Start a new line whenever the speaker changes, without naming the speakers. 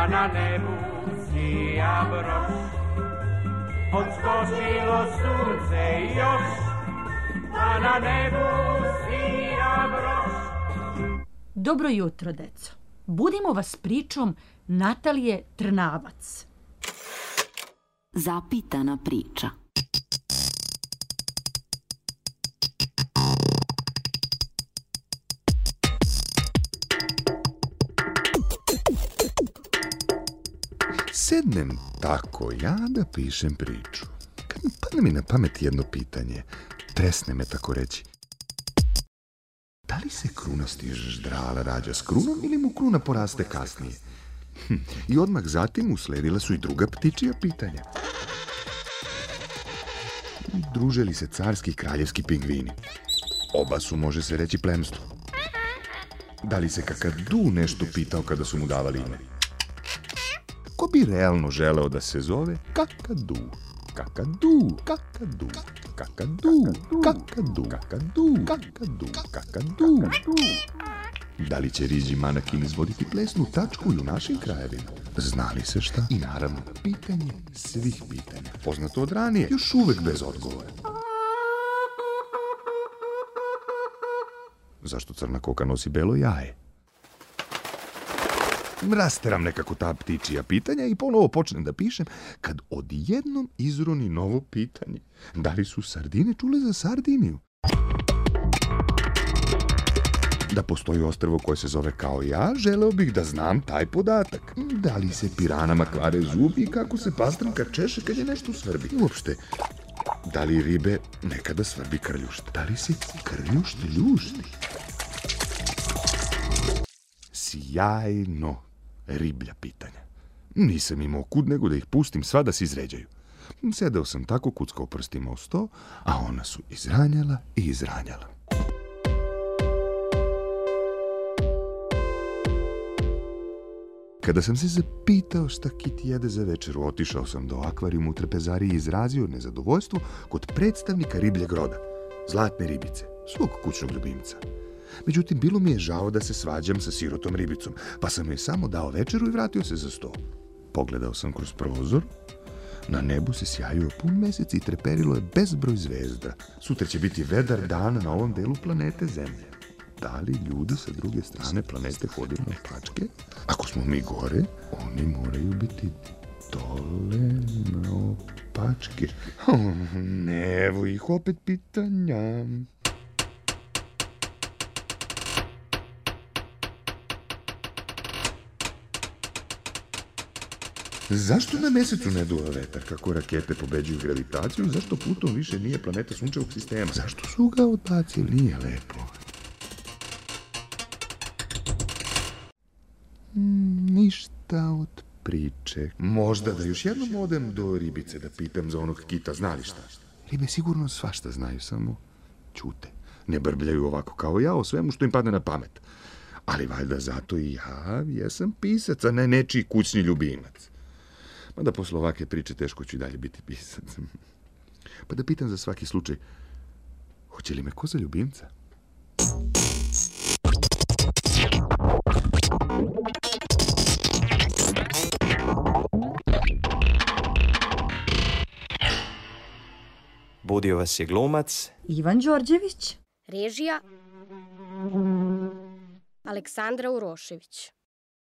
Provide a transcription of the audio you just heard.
pa na nebu sija broš. Odskočilo sunce još, pa na nebu sija broš.
Dobro jutro, deco. Budimo vas pričom Natalije Trnavac.
Zapitana priča.
Sednem tako ja da pišem priču. Kad mi padne mi na pamet jedno pitanje, tresne me tako reći. Da li se krunasti ždrala rađa s krunom ili mu kruna poraste kasnije? I odmah zatim usledila su i druga ptičija pitanja. Druže li se carski i kraljevski pingvini? Oba su, može se reći, plemstvo. Da li se Kakadu nešto pitao kada su mu davali ime? Ko bi realno želeo da se zove Kakadu? Kakadu, Kakadu, Kakadu, Kakadu, Kakadu, Kakadu, Kakadu. Da li će Riđi Manakin izvoditi plesnu tačku i u našim krajevima? Zna li se šta? I naravno, pitanje svih pitanja. Poznato od ranije, još uvek bez odgovora. Zašto crna koka nosi belo jaje? Rasteram nekako ta ptičija pitanja i ponovo počnem da pišem, kad odjednom izroni novo pitanje. Da li su sardine čule za Sardiniju? Da postoji ostrvo koje se zove kao ja, želeo bih da znam taj podatak. Da li se piranama kvare zubi i kako se pastrnka češe kad je nešto svrbi? Uopšte, da li ribe nekada svrbi krljušt? Da li se krljušt ljušti? Sjajno riblja pitanja. Nisam imao kud nego da ih pustim sva da se izređaju. Sedeo sam tako, kuckao prstima o sto, a ona su izranjala i izranjala. Kada sam se zapitao šta Kit jede za večeru, otišao sam do akvarijuma u trpezariji i izrazio nezadovoljstvo kod predstavnika ribljeg roda, zlatne ribice, svog kućnog ljubimca. Međutim, bilo mi je žao da se svađam sa sirotom ribicom, pa sam joj samo dao večeru i vratio se za sto. Pogledao sam kroz prozor. Na nebu se sjajio pun mesec i treperilo je bezbroj zvezda. Sutra će biti vedar dan na ovom delu planete Zemlje. Da li ljudi sa druge strane planete hodaju na opačke? Ako smo mi gore, oni moraju biti dole na opačke. Evo ih opet pitanja. Zašto na mesecu ne duva vetar kako rakete pobeđuju gravitaciju? Zašto Pluton više nije planeta sunčevog sistema? Zašto su ga odbacili? Nije lepo. Ništa od priče. Možda da još jednom odem do ribice da pitam za onog kita, zna li šta? Ribe sigurno svašta znaju, samo ćute. Ne brbljaju ovako kao ja o svemu što im padne na pamet. Ali valjda zato i ja jesam pisac, a ne nečiji kućni ljubimac. Mada posle ovake priče teško ću i dalje biti pisac. Pa da pitam za svaki slučaj, hoće li me ko za ljubimca?
Budio vas je glumac
Ivan Đorđević.
Režija Aleksandra Urošević.